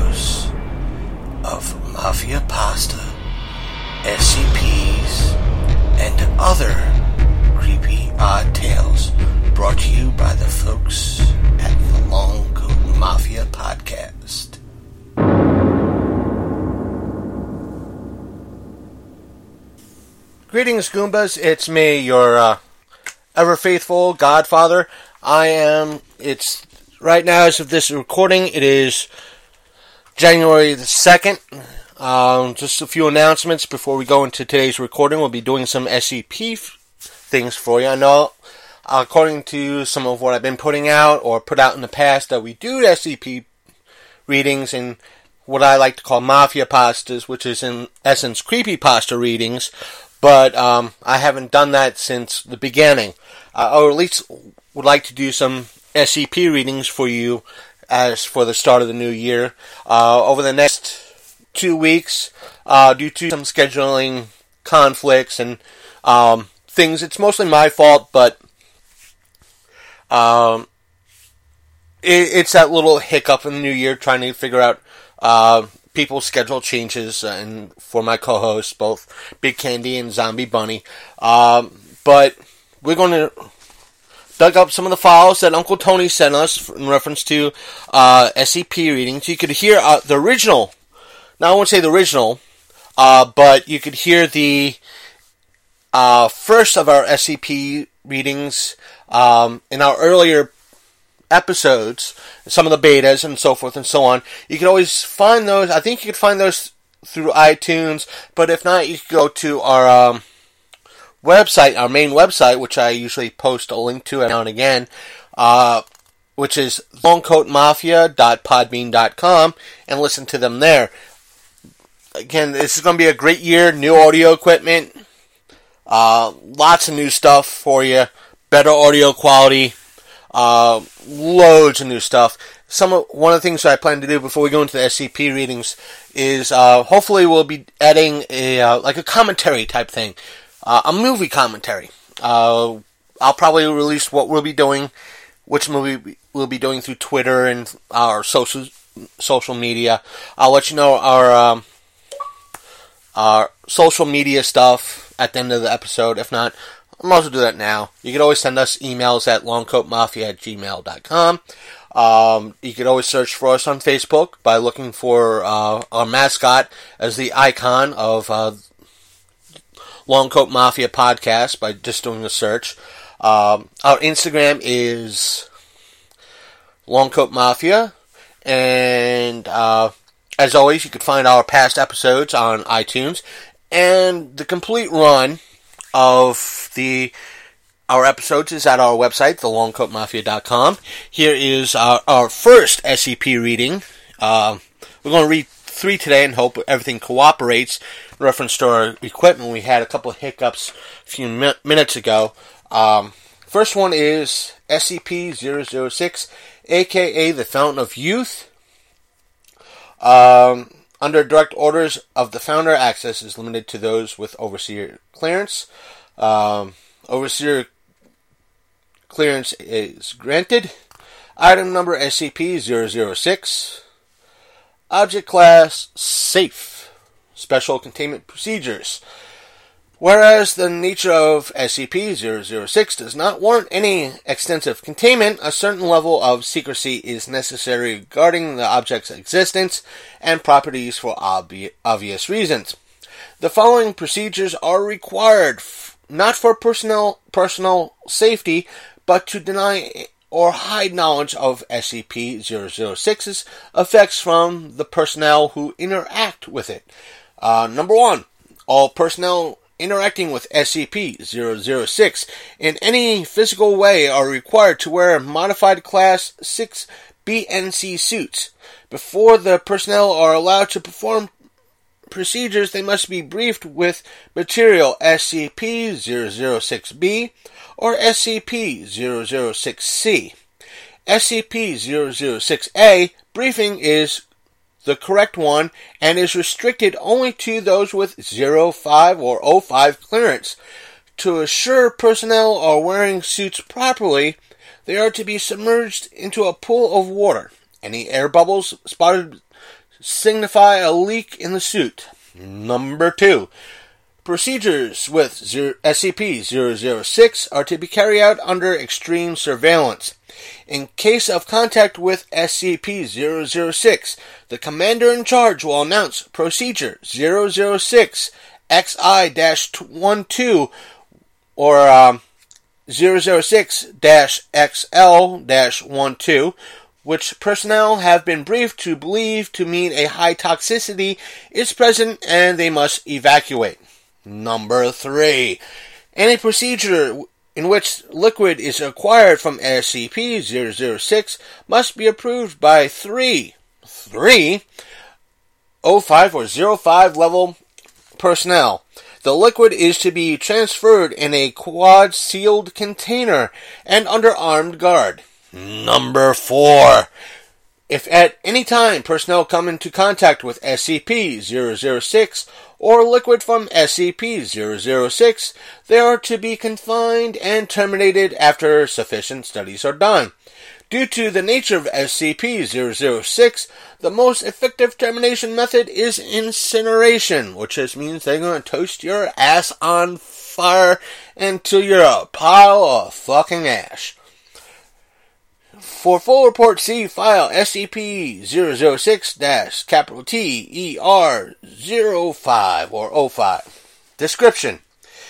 dose of Mafia Pasta, SCPs, and other creepy odd tales brought to you by the folks at the Long Coat Mafia Podcast. Greetings, Goombas. It's me, your ever-faithful Godfather. It's right now, as of this recording, it is January the 2nd. Just a few announcements before we go into today's recording. We'll be doing some SCP things for you. I know, according to some of what I've been putting out or put out in the past, that we do SCP readings in what I like to call Mafia Pastas, which is in essence creepypasta readings. But I haven't done that since the beginning. Or at least would like to do some SCP readings for you as for the start of the new year. Over the next 2 weeks, due to some scheduling conflicts and things, it's mostly my fault, but it's that little hiccup in the new year trying to figure out people's schedule changes and for my co-hosts, both Big Candy and Zombie Bunny. But we're going to dug up some of the files that Uncle Tony sent us in reference to SCP readings. You could hear the original. Now, I won't say the original, but you could hear the first of our SCP readings in our earlier episodes, some of the betas and so forth and so on. You can always find those. I think you could find those through iTunes, but if not, you could go to our website, our main website, which I usually post a link to now and again, which is longcoatmafia.podbean.com, and listen to them there. Again, this is going to be a great year. New audio equipment, lots of new stuff for you, better audio quality, loads of new stuff. One of the things that I plan to do before we go into the SCP readings is hopefully we'll be adding a commentary type thing, a movie commentary. I'll probably release what we'll be doing, which movie we'll be doing through Twitter and our social media. I'll let you know our social media stuff at the end of the episode. If not, I'm also do that now. You can always send us emails at longcoatmafia@gmail.com. You can always search for us on Facebook by looking for our mascot as the icon of Long Coat Mafia Podcast by just doing a search. Our Instagram is Long Coat Mafia, and as always, you can find our past episodes on iTunes, and the complete run of our episodes is at our website, thelongcoatmafia.com. Here is our first SCP reading. We're going to read 3 today and hope everything cooperates. In reference to our equipment, we had a couple of hiccups a few minutes ago. First one is SCP-006, aka the Fountain of Youth. Under direct orders of the founder, access is limited to those with overseer clearance. Overseer clearance is granted. Item number SCP-006. Object class safe. Special containment procedures. Whereas the nature of SCP-006 does not warrant any extensive containment, a certain level of secrecy is necessary regarding the object's existence and properties for obvious reasons. The following procedures are required, not for personal safety, but to deny or hide knowledge of SCP-006's effects from the personnel who interact with it. Number 1. All personnel interacting with SCP-006 in any physical way are required to wear modified Class 6 BNC suits. Before the personnel are allowed to perform procedures, they must be briefed with material SCP-006-B or SCP-006-C. SCP-006-A briefing is the correct one and is restricted only to those with 05 or 05 clearance. To assure personnel are wearing suits properly, they are to be submerged into a pool of water. Any air bubbles spotted signify a leak in the suit. Number 2. Procedures with SCP-006 are to be carried out under extreme surveillance. In case of contact with SCP-006, the commander in charge will announce Procedure 006 XI-12 or 006-XL-12, which personnel have been briefed to believe to mean a high toxicity is present and they must evacuate. Number 3. Any procedure in which liquid is acquired from SCP-006 must be approved by 3 05 or 05 level personnel. The liquid is to be transferred in a quad-sealed container and under armed guard. Number 4. If at any time personnel come into contact with SCP-006 or liquid from SCP-006, they are to be confined and terminated after sufficient studies are done. Due to the nature of SCP-006, the most effective termination method is incineration, which just means they're going to toast your ass on fire until you're a pile of fucking ash. For full report, see file SCP-006-TER05 or 05. Description: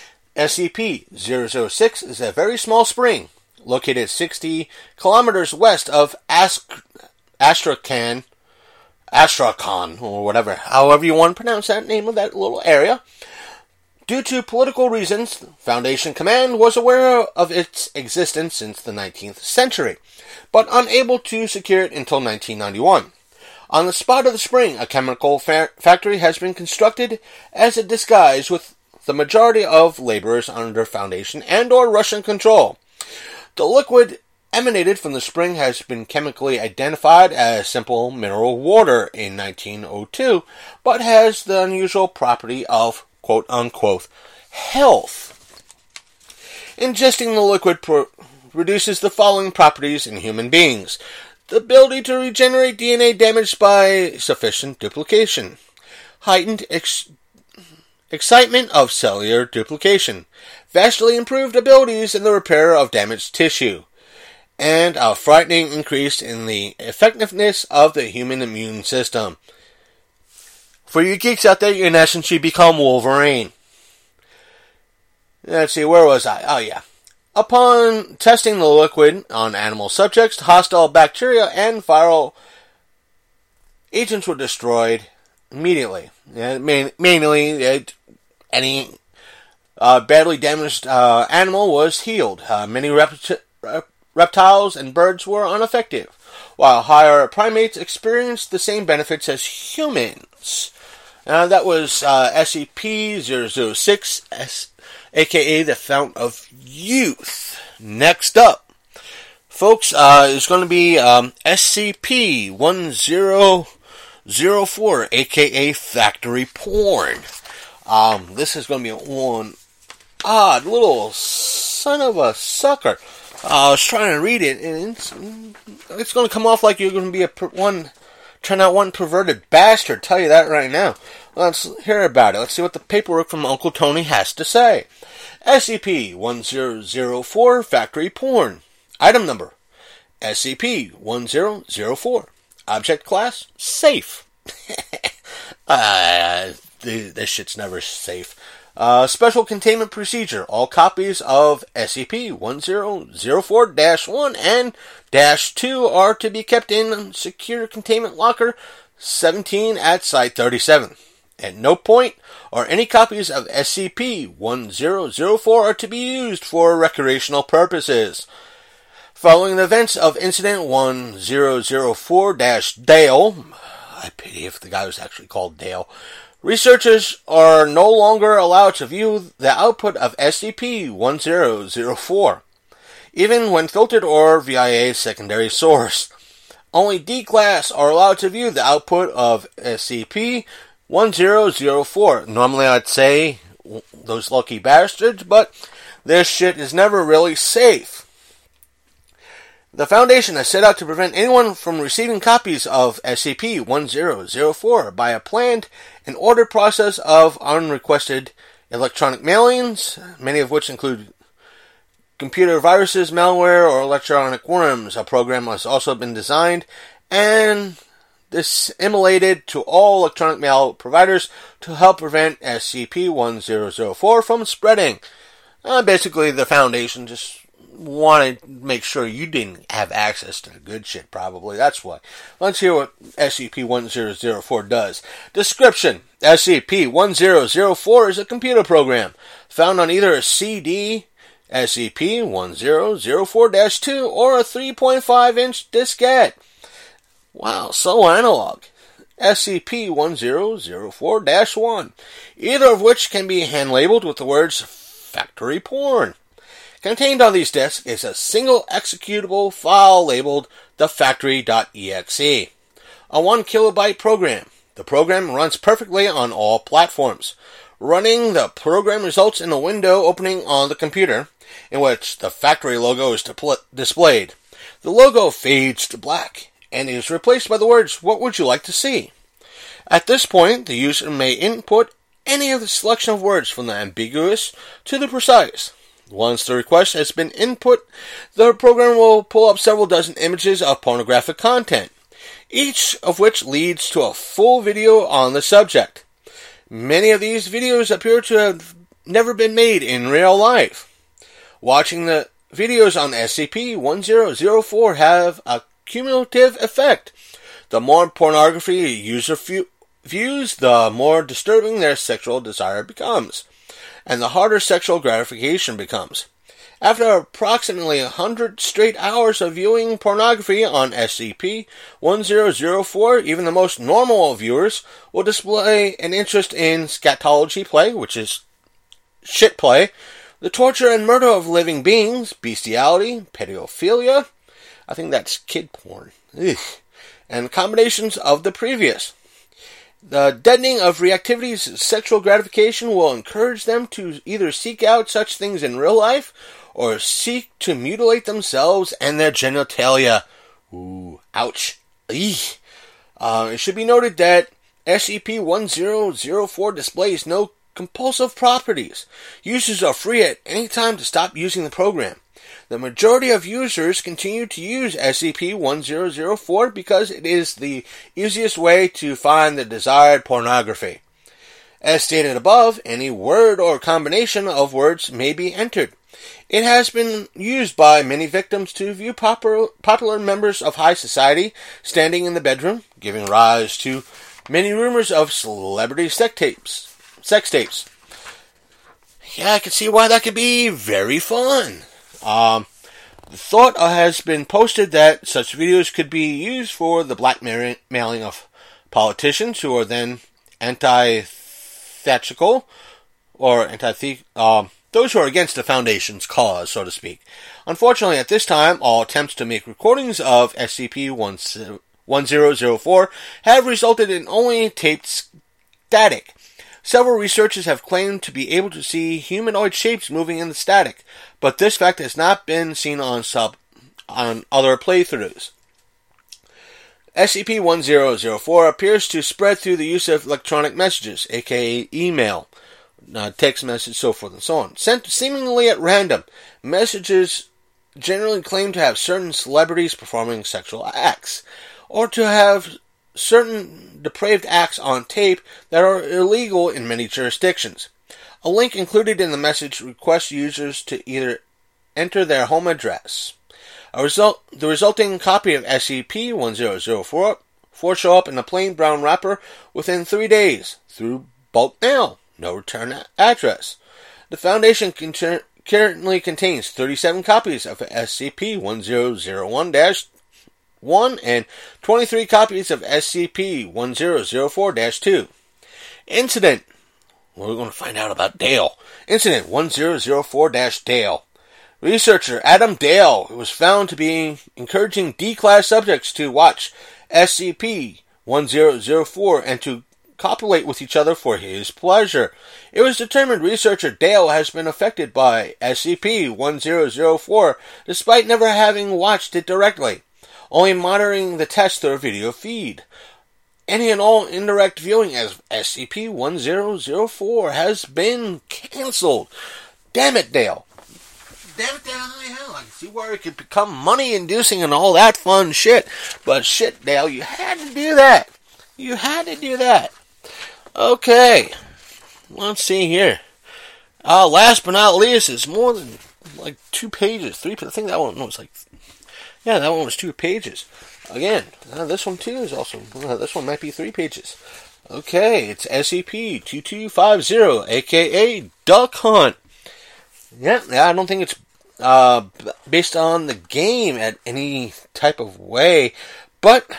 SCP-006 is a very small spring located 60 kilometers west of Astrakhan, or whatever, however you want to pronounce that name of that little area. Due to political reasons, Foundation Command was aware of its existence since the 19th century, but unable to secure it until 1991. On the spot of the spring, a chemical factory has been constructed as a disguise with the majority of laborers under Foundation and or Russian control. The liquid emanated from the spring has been chemically identified as simple mineral water in 1902, but has the unusual property of quote-unquote health. Ingesting the liquid produces the following properties in human beings: the ability to regenerate DNA damaged by sufficient duplication, heightened excitement of cellular duplication, vastly improved abilities in the repair of damaged tissue, and a frightening increase in the effectiveness of the human immune system. For you geeks out there, in essence, you become Wolverine. Let's see, where was I? Oh, yeah. Upon testing the liquid on animal subjects, hostile bacteria and viral agents were destroyed immediately. Mainly, any badly damaged animal was healed. Many reptiles and birds were ineffective, while higher primates experienced the same benefits as humans. That was SCP-006, aka the Fount of Youth. Next up, folks, is going to be SCP-1004, aka Factory Porn. This is going to be one odd little son of a sucker. I was trying to read it, and it's going to come off like you're going to be turn out one perverted bastard. Tell you that right now. Let's hear about it. Let's see what the paperwork from Uncle Tony has to say. SCP-1004 Factory Porn. Item number: SCP-1004. Object class: safe. This shit's never safe. Special containment procedure. All copies of SCP-1004-1 and -2 are to be kept in secure containment locker 17 at Site 37. At no point are any copies of SCP-1004 are to be used for recreational purposes. Following the events of Incident 1004-Dale, I pity if the guy was actually called Dale, researchers are no longer allowed to view the output of SCP-1004, even when filtered or via a secondary source. Only D-Class are allowed to view the output of SCP-1004. Normally I'd say those lucky bastards, but this shit is never really safe. The Foundation has set out to prevent anyone from receiving copies of SCP-1004 by a planned and ordered process of unrequested electronic mailings, many of which include computer viruses, malware, or electronic worms. A program has also been designed and disseminated to all electronic mail providers to help prevent SCP-1004 from spreading. Basically, the Foundation just wanted to make sure you didn't have access to the good shit, probably. That's why. Let's hear what SCP-1004 does. Description. SCP-1004 is a computer program found on either a CD, SCP-1004-2, or a 3.5-inch diskette. Wow, so analog. SCP-1004-1, either of which can be hand-labeled with the words factory porn. Contained on these disks is a single executable file labeled thefactory.exe, a 1 kilobyte program. The program runs perfectly on all platforms. Running the program results in a window opening on the computer, in which the factory logo is displayed. The logo fades to black and is replaced by the words, "What would you like to see?" At this point, the user may input any of the selection of words from the ambiguous to the precise. Once the request has been input, the program will pull up several dozen images of pornographic content, each of which leads to a full video on the subject. Many of these videos appear to have never been made in real life. Watching the videos on SCP-1004 have a cumulative effect. The more pornography a user views, the more disturbing their sexual desire becomes, and the harder sexual gratification becomes. After approximately 100 straight hours of viewing pornography on SCP-1004, even the most normal of viewers will display an interest in scatology play, which is shit play, the torture and murder of living beings, bestiality, pedophilia, I think that's kid porn, and combinations of the previous. The deadening of reactivity's sexual gratification will encourage them to either seek out such things in real life or seek to mutilate themselves and their genitalia. Ooh, ouch. It should be noted that SCP-1004 displays no compulsive properties. Users are free at any time to stop using the program. The majority of users continue to use SCP-1004 because it is the easiest way to find the desired pornography. As stated above, any word or combination of words may be entered. It has been used by many victims to view popular members of high society standing in the bedroom, giving rise to many rumors of celebrity sex tapes. Yeah, I can see why that could be very fun. The thought has been posted that such videos could be used for the blackmailing of politicians who are then antithetical, or those who are against the Foundation's cause, so to speak. Unfortunately, at this time, all attempts to make recordings of SCP-1004 have resulted in only taped static. Several researchers have claimed to be able to see humanoid shapes moving in the static, but this fact has not been seen on other playthroughs. SCP-1004 appears to spread through the use of electronic messages, aka email, text message, so forth and so on, sent seemingly at random. Messages generally claim to have certain celebrities performing sexual acts, or to have certain depraved acts on tape that are illegal in many jurisdictions. A link included in the message requests users to either enter their home address. The resulting copy of SCP-1004 show up in a plain brown wrapper within 3 days through bulk mail. No return address. The Foundation currently contains 37 copies of SCP-1001-1 and 23 copies of SCP-1004-2. Incident. We're going to find out about Dale. Incident 1004-Dale. Researcher Adam Dale was found to be encouraging D-class subjects to watch SCP-1004 and to copulate with each other for his pleasure. It was determined researcher Dale has been affected by SCP-1004 despite never having watched it directly, only monitoring the test through a video feed. Any and all indirect viewing as SCP-1004 has been cancelled. Damn it, Dale. Damn it, Dale. I can see where it could become money-inducing and all that fun shit. But shit, Dale, you had to do that. You had to do that. Okay. Let's see here. Last but not least, it's more than like 2 pages. 3, I think that one was like... Yeah, that one was 2 pages. Again, this one too is also... this one might be 3 pages. Okay, it's SCP-2250, a.k.a. Duck Hunt. Yeah, I don't think it's based on the game at any type of way, but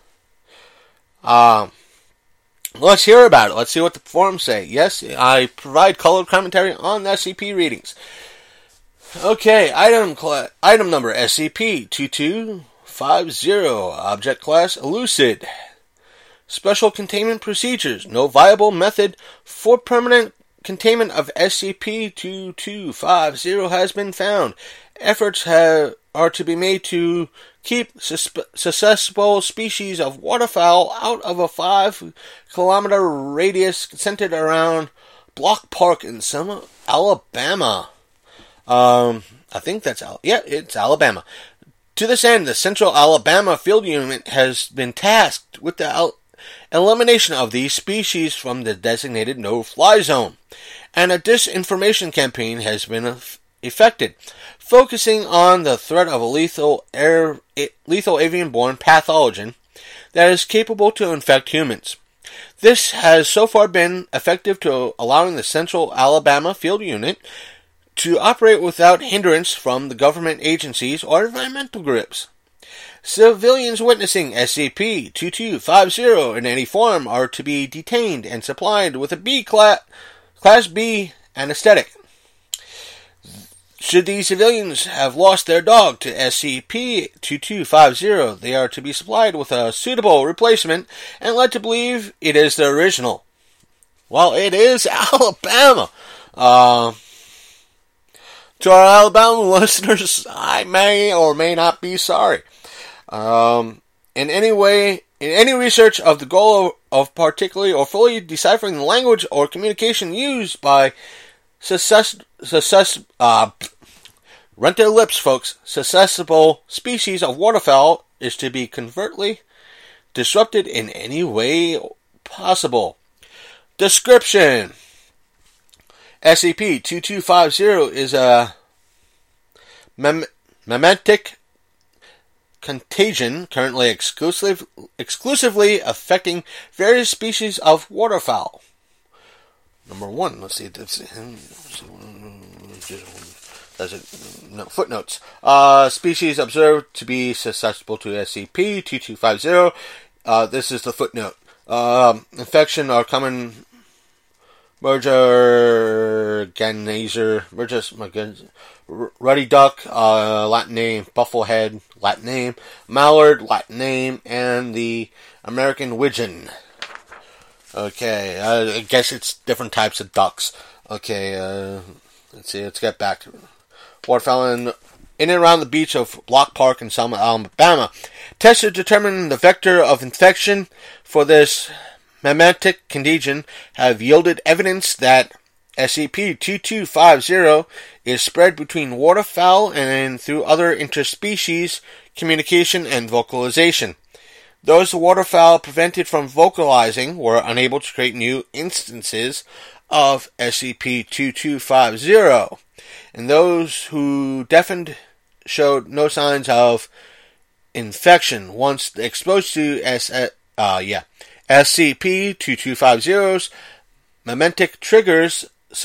let's hear about it. Let's see what the forums say. Yes, I provide colored commentary on SCP readings. Okay, item number SCP-2250, object class Elucid. Special containment procedures. No viable method for permanent containment of SCP-2250 has been found. Efforts are to be made to keep susceptible species of waterfowl out of a 5-kilometer radius centered around Block Park in Selma, Alabama. I think that's... it's Alabama. To this end, the Central Alabama Field Unit has been tasked with the elimination of these species from the designated no-fly zone, and a disinformation campaign has been effected, focusing on the threat of a lethal avian-borne pathogen that is capable to infect humans. This has so far been effective to allowing the Central Alabama Field Unit to operate without hindrance from the government agencies or environmental groups. Civilians witnessing SCP-2250 in any form are to be detained and supplied with a Class B anesthetic. Should these civilians have lost their dog to SCP-2250, they are to be supplied with a suitable replacement and led to believe it is the original. Well, it is Alabama. To our Alabama listeners, I may or may not be sorry. In any research of the goal of particularly or fully deciphering the language or communication used by rent their lips, folks, susceptible species of waterfowl is to be covertly disrupted in any way possible. Description: SCP-2250 is a memetic contagion currently exclusively affecting various species of waterfowl. Number 1, let's see. Footnotes. Species observed to be susceptible to SCP-2250. This is the footnote. Infection are common ruddy duck, Latin name, bufflehead, Latin name, mallard, Latin name, and the American widgeon. Okay, I guess it's different types of ducks. Okay, let's see, let's get back to it. Waterfowl in and around the beach of Block Park in Selma, Alabama. Tests to determine the vector of infection for this memetic contagion have yielded evidence that SCP-2250 is spread between waterfowl and through other interspecies communication and vocalization. Those waterfowl prevented from vocalizing were unable to create new instances of SCP-2250, and those who deafened showed no signs of infection once exposed to SCP-2250's memetic triggers.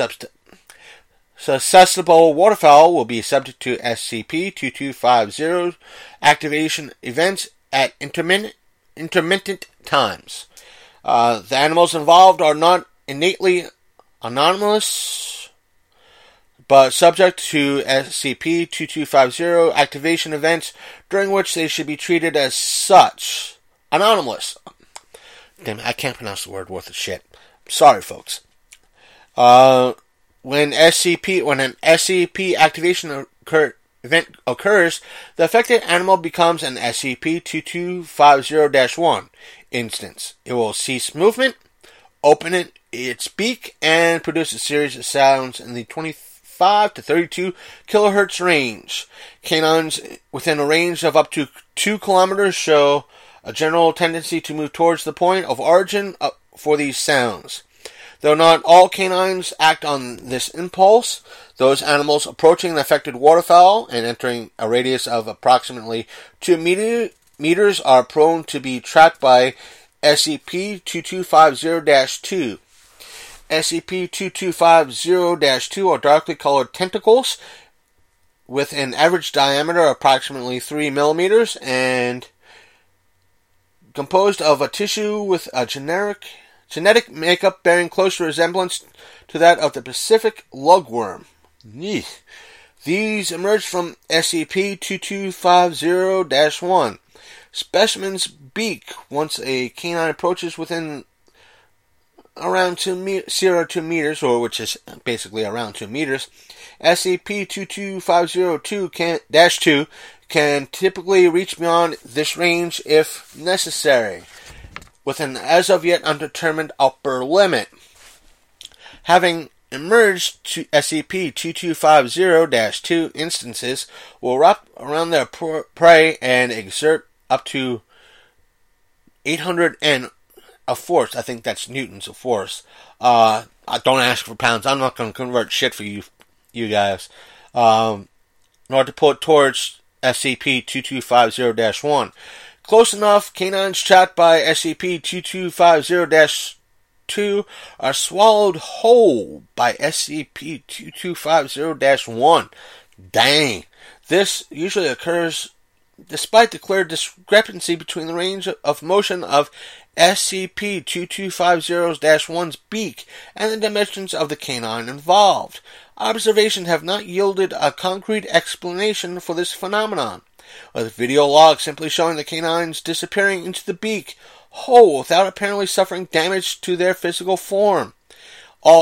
Susceptible waterfowl will be subject to SCP-2250 activation events at intermittent times. The animals involved are not innately anomalous, but subject to SCP-2250 activation events during which they should be treated as such. Anomalous. Damn it, I can't pronounce the word worth of shit. Sorry, folks. When an SCP activation event occurs, the affected animal becomes an SCP-2250-1 instance. It will cease movement, open its beak, and produce a series of sounds in the 25 to 32 kilohertz range. Canines within a range of up to 2 kilometers show a general tendency to move towards the point of origin for these sounds. Though not all canines act on this impulse, those animals approaching the affected waterfowl and entering a radius of approximately 2 meters are prone to be tracked by SCP-2250-2. SCP-2250-2 are darkly colored tentacles with an average diameter of approximately 3 millimeters and composed of a tissue with a genetic makeup bearing close resemblance to that of the Pacific lugworm. These emerged from SCP-2250-1. Specimen's beak, once a canine approaches within around 2 meters, or which is basically around 2 meters, SCP-2250-2 can typically reach beyond this range if necessary, with an as-of-yet undetermined upper limit. Having emerged to SCP-2250-2 instances will wrap around their prey and exert up to 800 N of force. I think that's newtons of force. Don't ask for pounds. I'm not going to convert shit for you guys. In order to pull it towards SCP-2250-1. Close enough, canines trapped by SCP-2250-2 are swallowed whole by SCP-2250-1. Dang. This usually occurs despite the clear discrepancy between the range of motion of SCP-2250-1's beak and the dimensions of the canine involved. Observations have not yielded a concrete explanation for this phenomenon, with video logs simply showing the canines disappearing into the beak whole without apparently suffering damage to their physical form. All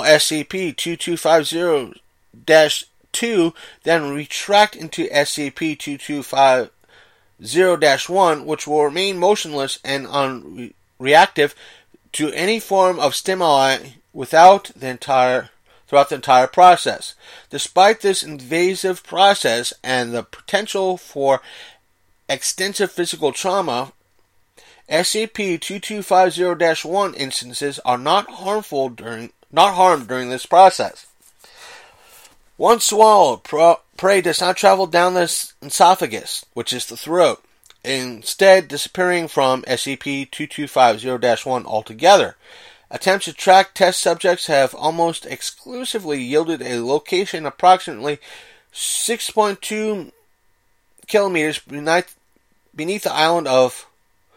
SCP-2250-2 then retract into SCP-2250-1, which will remain motionless and unreactive to any form of stimuli throughout the entire process. Despite this invasive process and the potential for extensive physical trauma, SCP-2250-1 instances are not harmed during this process. Once swallowed, prey does not travel down the esophagus, which is the throat, instead disappearing from SCP-2250-1 altogether. Attempts to track test subjects have almost exclusively yielded a location approximately 6.2 kilometers beneath the island of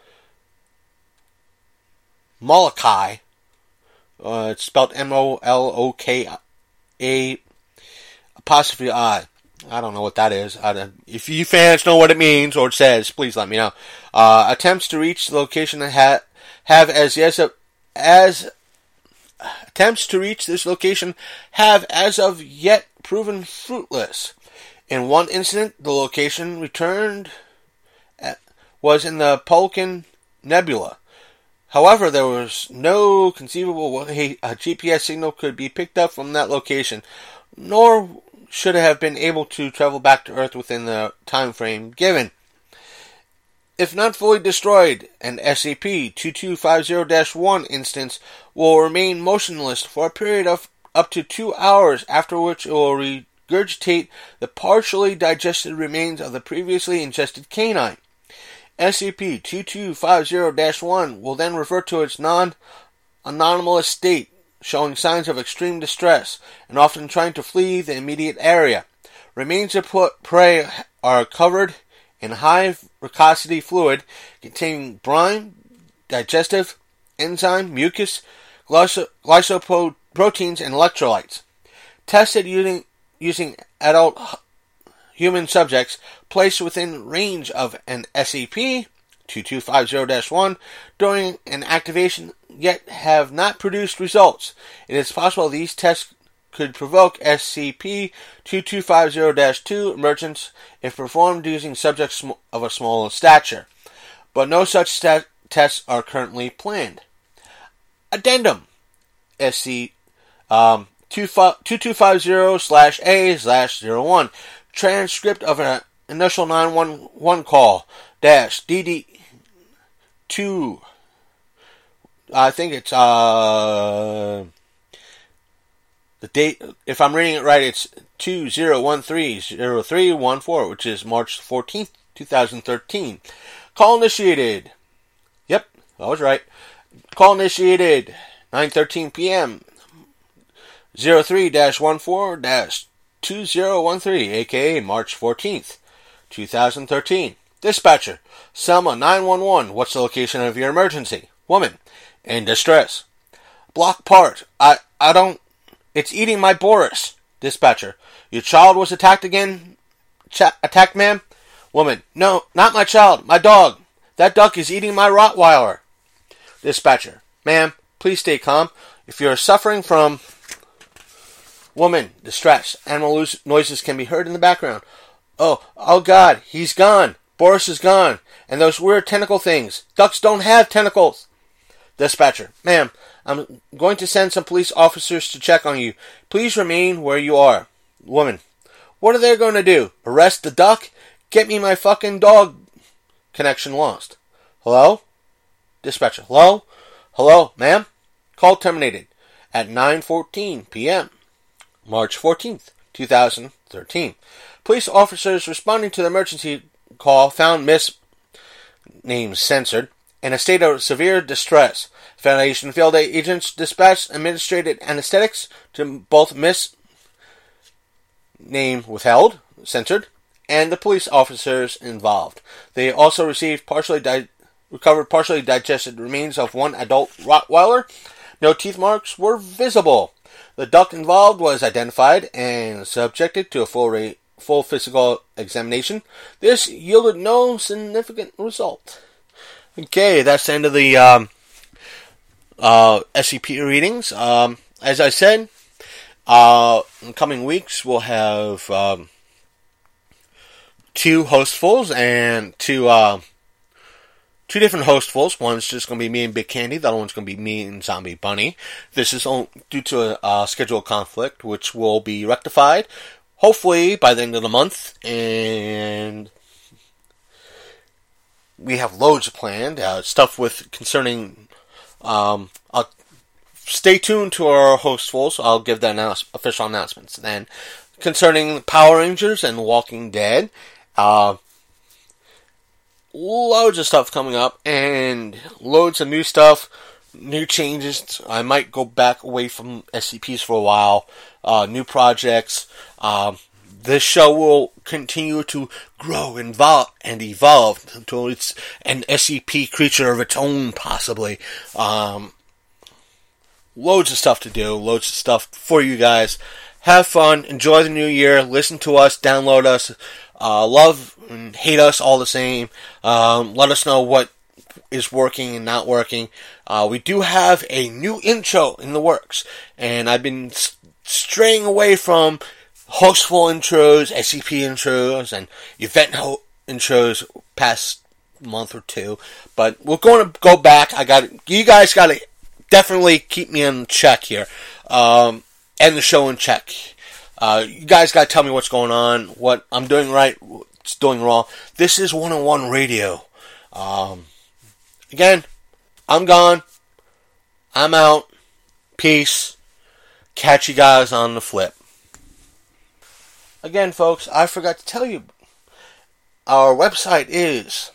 Molokai. It's spelled M-O-L-O-K-A apostrophe I. I don't know what that is. If you fans know what it means or it says, please let me know. Attempts to reach the location attempts to reach this location have as of yet proven fruitless. In one incident, the location returned was in the Pelican Nebula. However, there was no conceivable way a GPS signal could be picked up from that location, nor should have been able to travel back to Earth within the time frame given. If not fully destroyed, an SCP-2250-1 instance will remain motionless for a period of up to 2 hours, after which it will regurgitate the partially digested remains of the previously ingested canine. SCP-2250-1 will then revert to its non-anomalous state, showing signs of extreme distress, and often trying to flee the immediate area. Remains of prey are covered in high viscosity fluid containing brine, digestive, enzyme, mucus, glycoproteins, and electrolytes. Tested using adult human subjects placed within range of an SCP SCP-2250-1 during an activation yet have not produced results. It is possible these tests could provoke SCP-2250-2 emergence if performed using subjects of a small stature, but no such tests are currently planned. Addendum: SC 2250/A/01 transcript of an initial 911 call -DD2. I think it's the date, if I'm reading it right, it's 2013-0314, which is March 14th, 2013. Call initiated. Yep, I was right. Call initiated 9:13 p.m. 03-14-2013, aka March 14th, 2013. Dispatcher, Selma 911. What's the location of your emergency? Woman, in distress. Block part. I don't. It's eating my Boris. Dispatcher, your child was attacked again? Attacked, ma'am? Woman, no, not my child. My dog. That duck is eating my Rottweiler. Dispatcher, ma'am, please stay calm. If you're suffering from... Woman, distress. Animal noises can be heard in the background. Oh God, he's gone. Boris is gone. And those weird tentacle things. Ducks don't have tentacles. Dispatcher, ma'am, I'm going to send some police officers to check on you. Please remain where you are. Woman, what are they going to do? Arrest the duck? Get me my fucking dog. Connection lost. Hello? Dispatcher, hello? Hello, ma'am? Call terminated at 9:14 p.m. March 14th, 2013. Police officers responding to the emergency call found Miss names censored in a state of severe distress. Foundation field agents dispatched administrated anesthetics to both Miss name withheld, censored, and the police officers involved. They also received recovered partially digested remains of one adult Rottweiler. No teeth marks were visible. The duck involved was identified and subjected to a full physical examination. This yielded no significant result. Okay, that's the end of the SCP readings. As I said, in coming weeks we'll have 2 hostfuls and two different hostfuls. One's just going to be me and Big Candy. The other one's going to be me and Zombie Bunny. This is due to a schedule conflict, which will be rectified, hopefully, by the end of the month. And we have loads planned. Stuff concerning... stay tuned to our hostfuls. I'll give the official announcements then. Concerning Power Rangers and Walking Dead... loads of stuff coming up, and loads of new stuff, new changes. I might go back away from SCPs for a while. New projects. This show will continue to grow and evolve until it's an SCP creature of its own, possibly. Loads of stuff to do, loads of stuff for you guys. Have fun, enjoy the new year, listen to us, download us, love and hate us all the same. Let us know what is working and not working. We do have a new intro in the works, and I've been straying away from hostful intros, SCP intros, and event intros past month or two. But we're going to go back. You guys got to definitely keep me in check here, and the show in check. You guys got to tell me what's going on, what I'm doing right, what's doing wrong. This is 101 Radio. Again, I'm gone. I'm out. Peace. Catch you guys on the flip. Again, folks, I forgot to tell you, our website is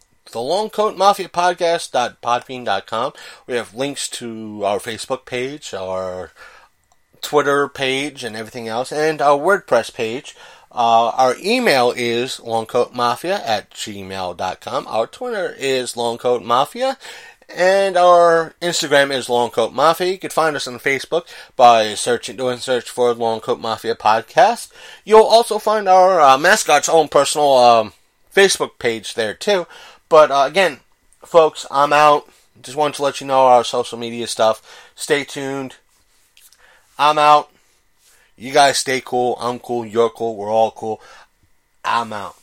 thelongcoatmafiapodcast.podbean.com. We have links to our Facebook page, our Twitter page, and everything else, and our WordPress page. Our email is longcoatmafia@gmail.com. Our Twitter is longcoatmafia, and our Instagram is longcoatmafia. You can find us on Facebook by doing search for Longcoat Mafia Podcast. You'll also find our mascot's own personal Facebook page there too. But again, folks, I'm out. Just wanted to let you know our social media stuff. Stay tuned. I'm out. You guys stay cool. I'm cool. You're cool. We're all cool. I'm out.